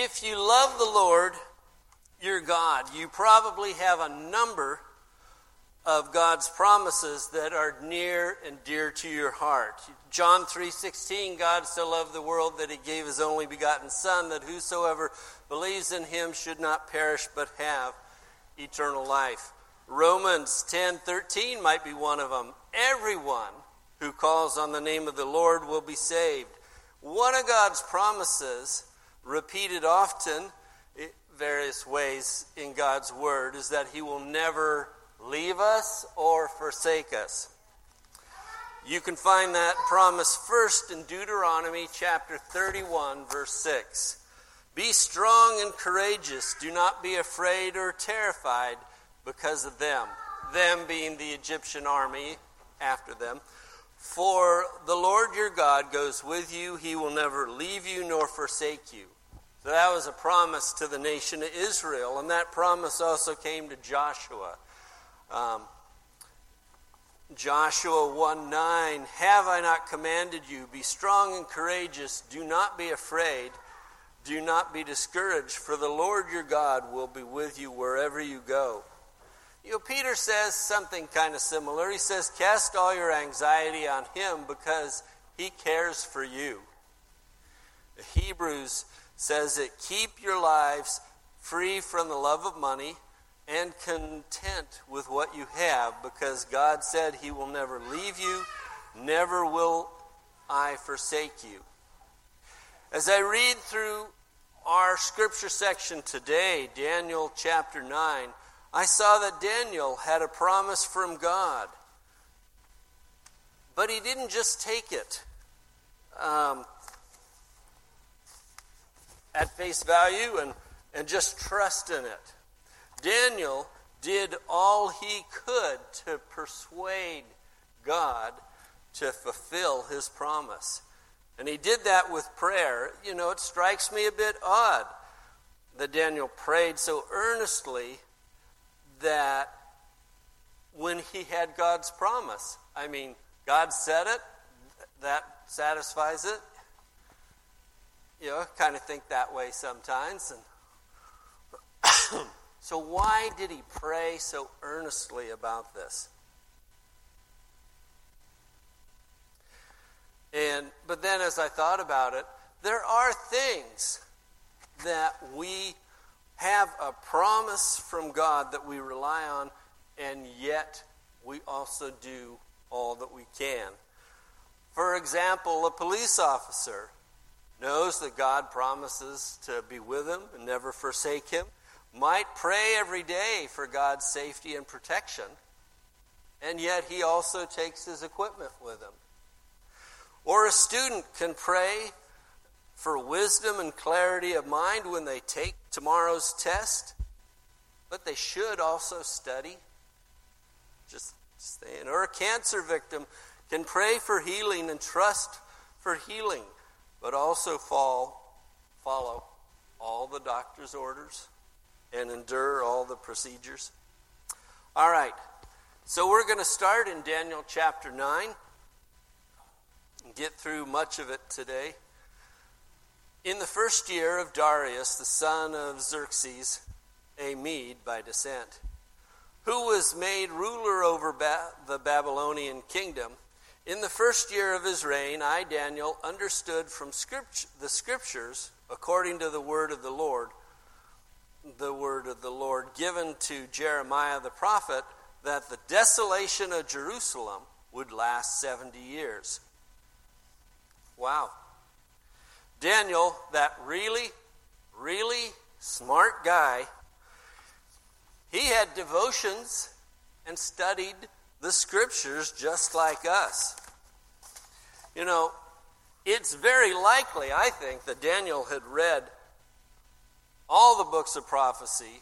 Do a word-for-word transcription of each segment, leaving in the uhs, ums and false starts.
If you love the Lord, your God, you probably have a number of God's promises that are near and dear to your heart. John three sixteen, God so loved the world that he gave his only begotten Son, that whosoever believes in him should not perish but have eternal life. Romans ten thirteen might be one of them. Everyone who calls on the name of the Lord will be saved. One of God's promises, repeated often in various ways in God's word, is that he will never leave us or forsake us. You can find that promise first in Deuteronomy chapter thirty-one, verse six. Be strong and courageous. Do not be afraid or terrified because of them. Them being the Egyptian army after them. For the Lord your God goes with you. He will never leave you nor forsake you. So that was a promise to the nation of Israel. And that promise also came to Joshua. Um, Joshua one nine, have I not commanded you? Be strong and courageous. Do not be afraid. Do not be discouraged, for the Lord your God will be with you wherever you go. You know, Peter says something kind of similar. He says, cast all your anxiety on him because he cares for you. The Hebrews says that keep your lives free from the love of money and content with what you have, because God said he will never leave you, never will I forsake you. As I read through our scripture section today, Daniel chapter nine, I saw that Daniel had a promise from God. But he didn't just take it um, at face value and, and just trust in it. Daniel did all he could to persuade God to fulfill his promise. And he did that with prayer. You know, it strikes me a bit odd that Daniel prayed so earnestly that when he had God's promise. I mean, God said it, that satisfies it. You know, I kind of think that way sometimes. And so why did he pray so earnestly about this? And but then as I thought about it, there are things that we have a promise from God that we rely on, and yet we also do all that we can. For example, a police officer knows that God promises to be with him and never forsake him, might pray every day for God's safety and protection, and yet he also takes his equipment with him. Or a student can pray for wisdom and clarity of mind when they take tomorrow's test, but they should also study. Just saying. Or a cancer victim can pray for healing and trust for healing, but also fall, follow all the doctor's orders and endure all the procedures. All right, so we're going to start in Daniel chapter nine and get through much of it today. In the first year of Darius, the son of Xerxes, a Mede by descent, who was made ruler over ba- the Babylonian kingdom, in the first year of his reign, I, Daniel, understood from script- the scriptures, according to the word of the Lord, the word of the Lord given to Jeremiah the prophet, that the desolation of Jerusalem would last seventy years. Wow. Daniel, that really, really smart guy, he had devotions and studied the scriptures just like us. You know, it's very likely, I think, that Daniel had read all the books of prophecy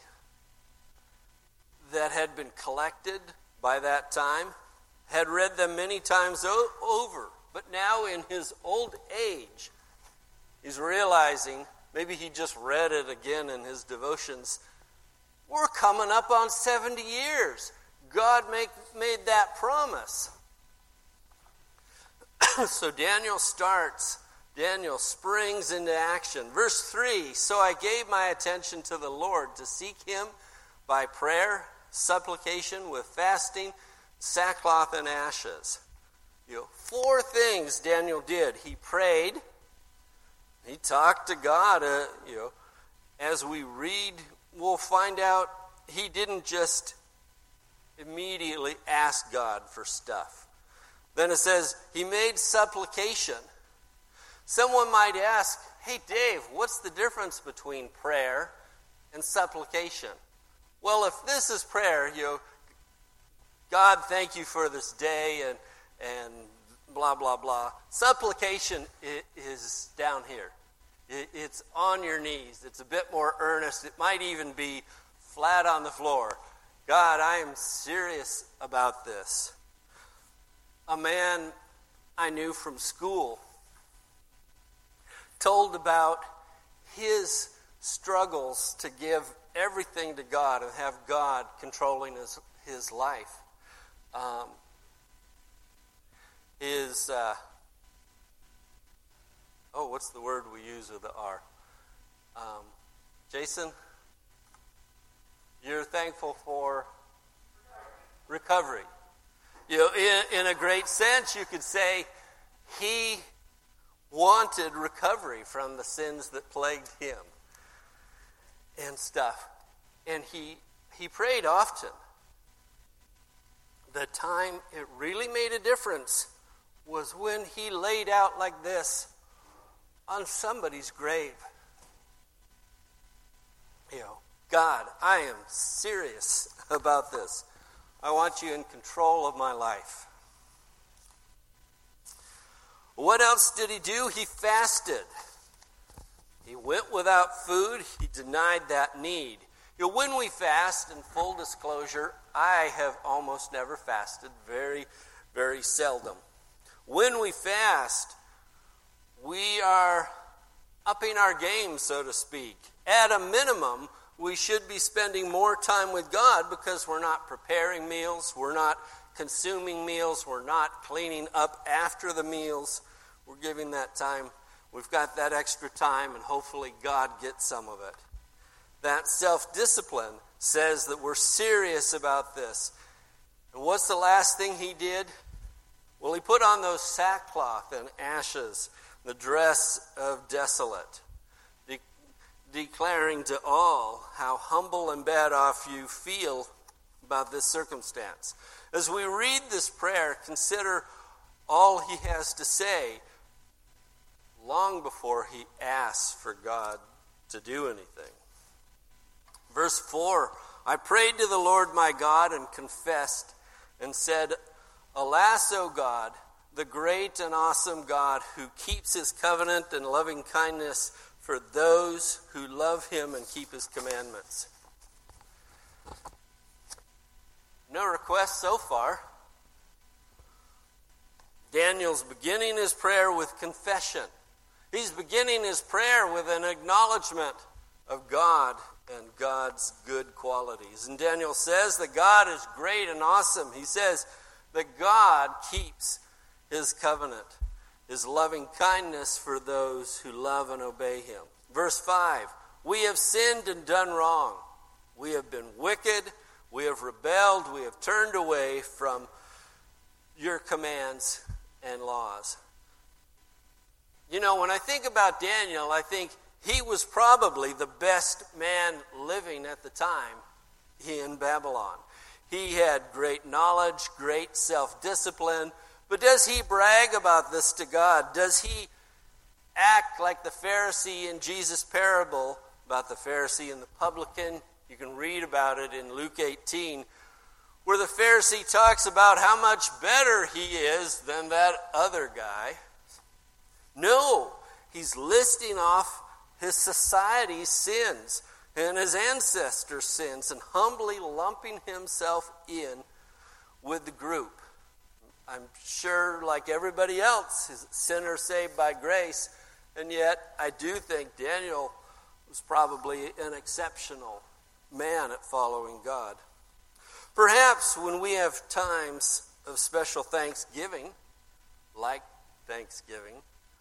that had been collected by that time, had read them many times o- over, but now in his old age, he's realizing, maybe he just read it again in his devotions, we're coming up on seventy years. God make, made that promise. So Daniel starts Daniel springs into action. Verse three, so I gave my attention to the Lord to seek him by prayer, supplication, with fasting, sackcloth, and ashes. You know, four things Daniel did. He prayed. He talked to God. Uh, you know, as we read, we'll find out he didn't just immediately ask God for stuff. Then it says he made supplication. Someone might ask, hey, Dave, what's the difference between prayer and supplication? Well, if this is prayer, you know, God, thank you for this day, and and blah, blah, blah. Supplication is down here. It's on your knees. It's a bit more earnest. It might even be flat on the floor. God, I am serious about this. A man I knew from school told about his struggles to give everything to God and have God controlling his, his life. Um, his, uh, oh, what's the word we use with the R? Um, Jason, you're thankful for recovery. You know, in, in a great sense, you could say he wanted recovery from the sins that plagued him and stuff. And he he prayed often. The time it really made a difference was when he laid out like this on somebody's grave. You know, God, I am serious about this. I want you in control of my life. What else did he do? He fasted. He went without food. He denied that need. You know, when we fast, in full disclosure, I have almost never fasted. Very, very seldom. When we fast, we are upping our game, so to speak. At a minimum, we should be spending more time with God because we're not preparing meals, we're not consuming meals, we're not cleaning up after the meals. We're giving that time. We've got that extra time, and hopefully God gets some of it. That self-discipline says that we're serious about this. And what's the last thing he did? Well, he put on those sackcloth and ashes, the dress of desolate, de- declaring to all how humble and bad off you feel about this circumstance. As we read this prayer, consider all he has to say long before he asks for God to do anything. Verse four, I prayed to the Lord my God and confessed and said, Alas, O God, the great and awesome God who keeps his covenant and loving kindness for those who love him and keep his commandments. No requests so far. Daniel's beginning his prayer with confession. He's beginning his prayer with an acknowledgement of God and God's good qualities. And Daniel says that God is great and awesome. He says that God keeps his covenant, his loving kindness for those who love and obey him. Verse five, we have sinned and done wrong. We have been wicked. We have rebelled. We have turned away from your commands and laws. You know, when I think about Daniel, I think he was probably the best man living at the time in Babylon. He had great knowledge, great self-discipline, but does he brag about this to God? Does he act like the Pharisee in Jesus' parable about the Pharisee and the publican? You can read about it in Luke eighteen, where the Pharisee talks about how much better he is than that other guy. No, he's listing off his society's sins and his ancestors' sins and humbly lumping himself in with the group. I'm sure, like everybody else, he's a sinner saved by grace, and yet I do think Daniel was probably an exceptional man at following God. Perhaps when we have times of special thanksgiving, like Thanksgiving,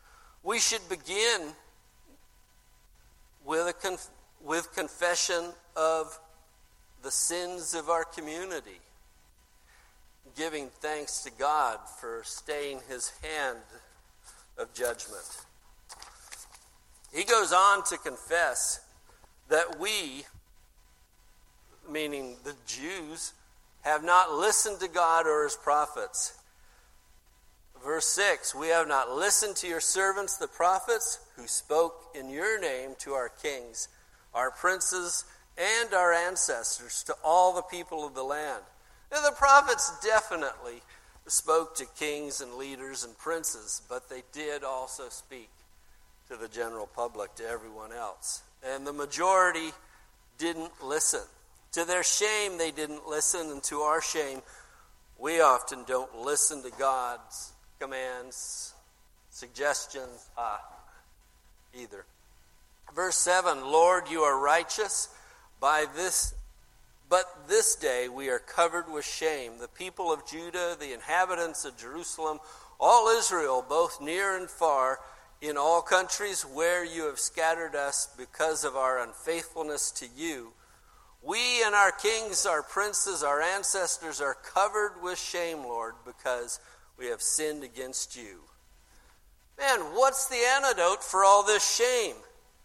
We should begin with a conf- with confession of the sins of our community, giving thanks to God for staying his hand of judgment. He goes on to confess that we, meaning the Jews, have not listened to God or his prophets. Verse six, we have not listened to your servants, the prophets, who spoke in your name to our kings, our princes, and our ancestors, to all the people of the land. Now, the prophets definitely spoke to kings and leaders and princes, but they did also speak to the general public, to everyone else. And the majority didn't listen. To their shame, they didn't listen, and to our shame, we often don't listen to God's commands, suggestions, ah, either. Verse seven, Lord, you are righteous. By this, but this day we are covered with shame. The people of Judah, the inhabitants of Jerusalem, all Israel, both near and far, in all countries where you have scattered us because of our unfaithfulness to you. We and our kings, our princes, our ancestors are covered with shame, Lord, because we have sinned against you. Man, what's the antidote for all this shame?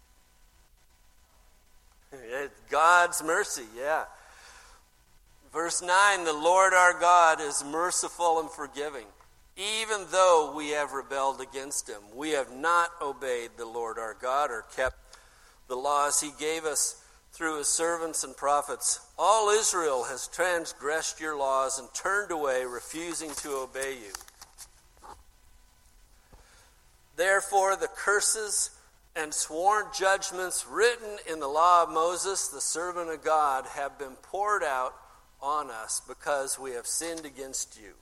God's mercy, yeah. Verse nine, the Lord our God is merciful and forgiving. Even though we have rebelled against him, we have not obeyed the Lord our God or kept the laws he gave us through his servants and prophets. All Israel has transgressed your laws and turned away, refusing to obey you. Therefore, the curses and sworn judgments written in the law of Moses, the servant of God, have been poured out on us because we have sinned against you.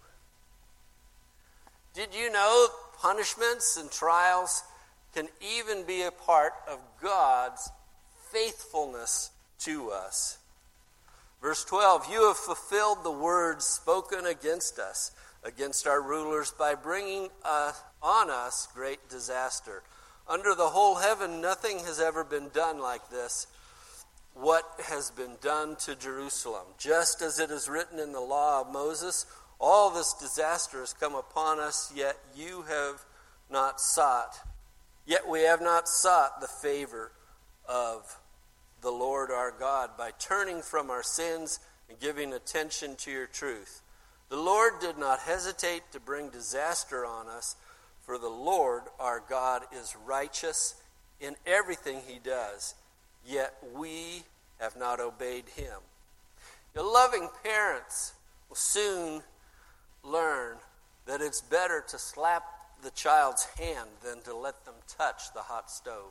Did you know punishments and trials can even be a part of God's faithfulness to us? Verse twelve, you have fulfilled the words spoken against us, against our rulers, by bringing uh, on us great disaster. Under the whole heaven, nothing has ever been done like this, what has been done to Jerusalem. Just as it is written in the law of Moses, all this disaster has come upon us, yet you have not sought, yet we have not sought the favor of the Lord our God by turning from our sins and giving attention to your truth. The Lord did not hesitate to bring disaster on us, for the Lord our God is righteous in everything he does, yet we have not obeyed him. Your loving parents will soon learn that it's better to slap the child's hand than to let them touch the hot stove.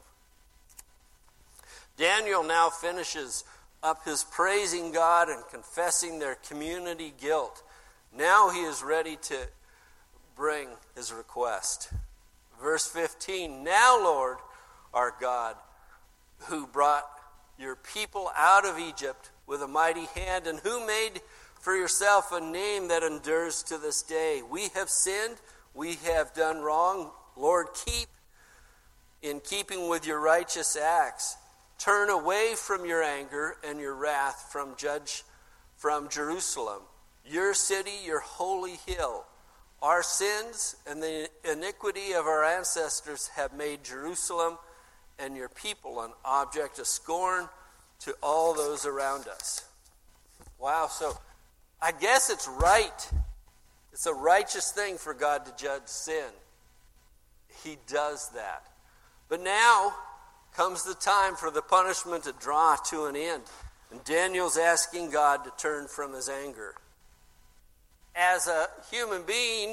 Daniel now finishes up his praising God and confessing their community guilt. Now he is ready to bring his request. Verse fifteen, now, Lord, our God, who brought your people out of Egypt with a mighty hand, and who made for yourself a name that endures to this day. We have sinned, we have done wrong. Lord, keep in keeping with your righteous acts. Turn away from your anger and your wrath from judge from Jerusalem, your city, your holy hill. Our sins and the iniquity of our ancestors have made Jerusalem and your people an object of scorn to all those around us. Wow, so I guess it's right. It's a righteous thing for God to judge sin. He does that. But now comes the time for the punishment to draw to an end. And Daniel's asking God to turn from his anger. As a human being,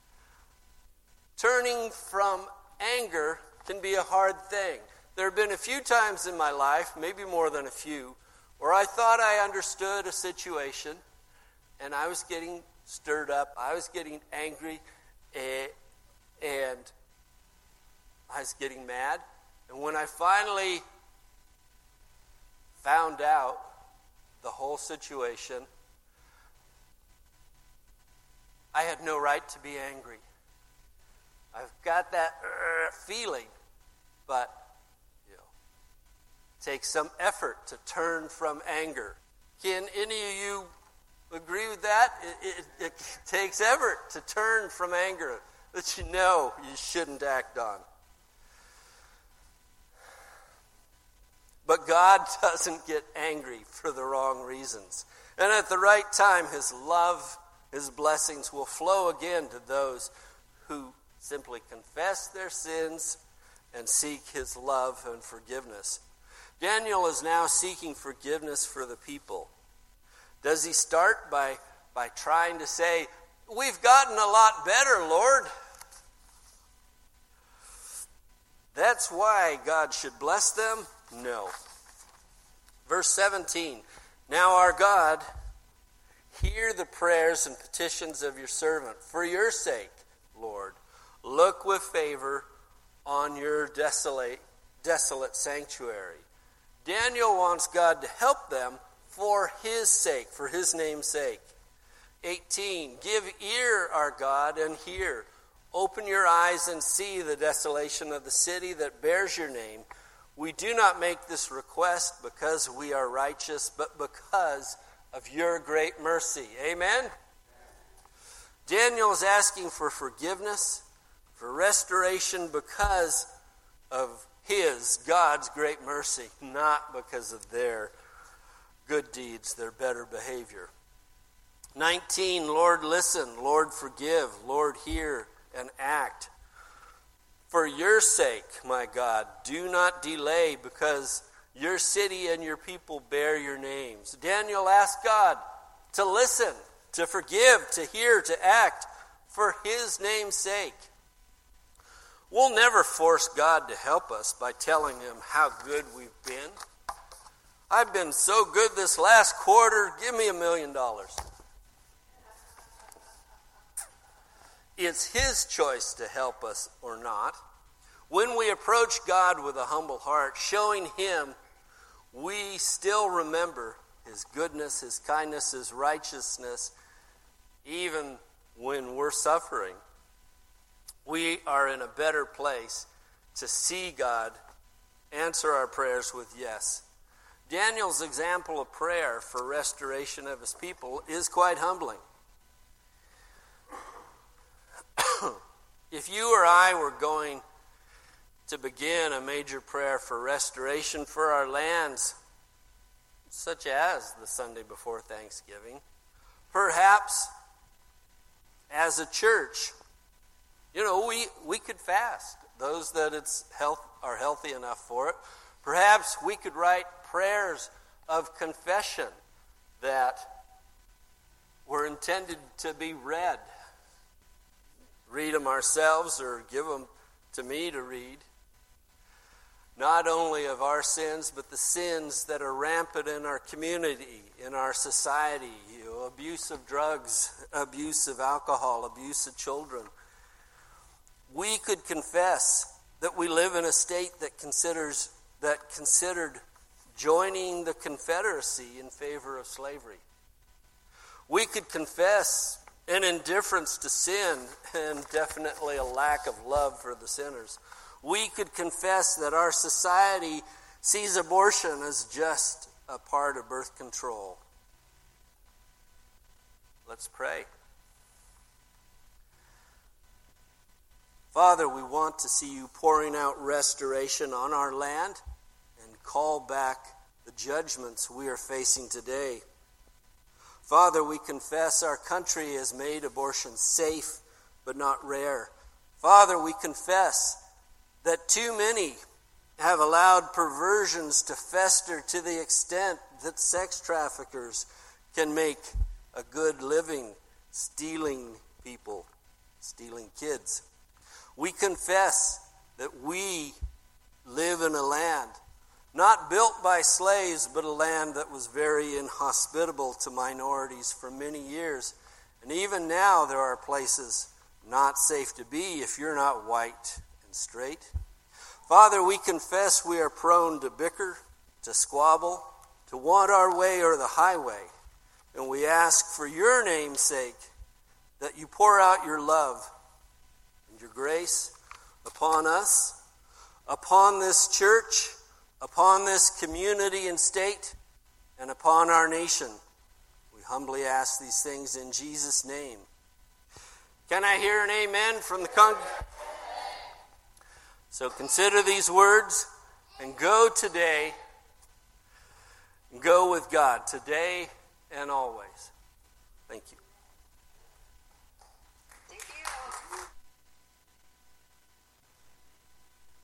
turning from anger can be a hard thing. There have been a few times in my life, maybe more than a few, where I thought I understood a situation, and I was getting stirred up, I was getting angry, and I was getting mad. And when I finally found out the whole situation, I had no right to be angry. I've got that uh, feeling, but you know, it takes some effort to turn from anger. Can any of you agree with that? It, it, it takes effort to turn from anger that you know you shouldn't act on. But God doesn't get angry for the wrong reasons. And at the right time, his love, his blessings will flow again to those who simply confess their sins and seek his love and forgiveness. Daniel is now seeking forgiveness for the people. Does he start by, by trying to say, "We've gotten a lot better, Lord"? That's why God should bless them? No. Verse seventeen, "Now our God, hear the prayers and petitions of your servant. For your sake, Lord, look with favor on your desolate, desolate sanctuary." Daniel wants God to help them for his sake, for his name's sake. eighteen, "Give ear, our God, and hear. Open your eyes and see the desolation of the city that bears your name. We do not make this request because we are righteous, but because of your great mercy." Amen? Daniel is asking for forgiveness, for restoration because of his, God's great mercy, not because of their good deeds, their better behavior. nineteen, "Lord, listen. Lord, forgive. Lord, hear and act. For your sake, my God, do not delay, because your city and your people bear your names." Daniel asked God to listen, to forgive, to hear, to act for his name's sake. We'll never force God to help us by telling him how good we've been. "I've been so good this last quarter, give me a million dollars." It's his choice to help us or not. When we approach God with a humble heart, showing him we still remember his goodness, his kindness, his righteousness, even when we're suffering, we are in a better place to see God answer our prayers with yes. Daniel's example of prayer for restoration of his people is quite humbling. If you or I were going to begin a major prayer for restoration for our lands, such as the Sunday before Thanksgiving, perhaps as a church, you know, we, we could fast. Those that it's health are healthy enough for it. Perhaps we could write prayers of confession that were intended to be read. Read them ourselves or give them to me to read. Not only of our sins, but the sins that are rampant in our community, in our society. You know, abuse of drugs, abuse of alcohol, abuse of children. We could confess that we live in a state that considers that considered joining the Confederacy in favor of slavery. We could confess an indifference to sin and definitely a lack of love for the sinners. We could confess that our society sees abortion as just a part of birth control. Let's pray. Father, we want to see you pouring out restoration on our land and call back the judgments we are facing today. Father, we confess our country has made abortion safe but not rare. Father, we confess that too many have allowed perversions to fester to the extent that sex traffickers can make a good living stealing people, stealing kids. We confess that we live in a land not built by slaves, but a land that was very inhospitable to minorities for many years. And even now there are places not safe to be if you're not white and straight. Father, we confess we are prone to bicker, to squabble, to want our way or the highway. And we ask for your name's sake that you pour out your love and your grace upon us, upon this church, upon this community and state, and upon our nation. We humbly ask these things in Jesus' name. Can I hear an amen from the congregation? So consider these words and go today. Go with God today and always.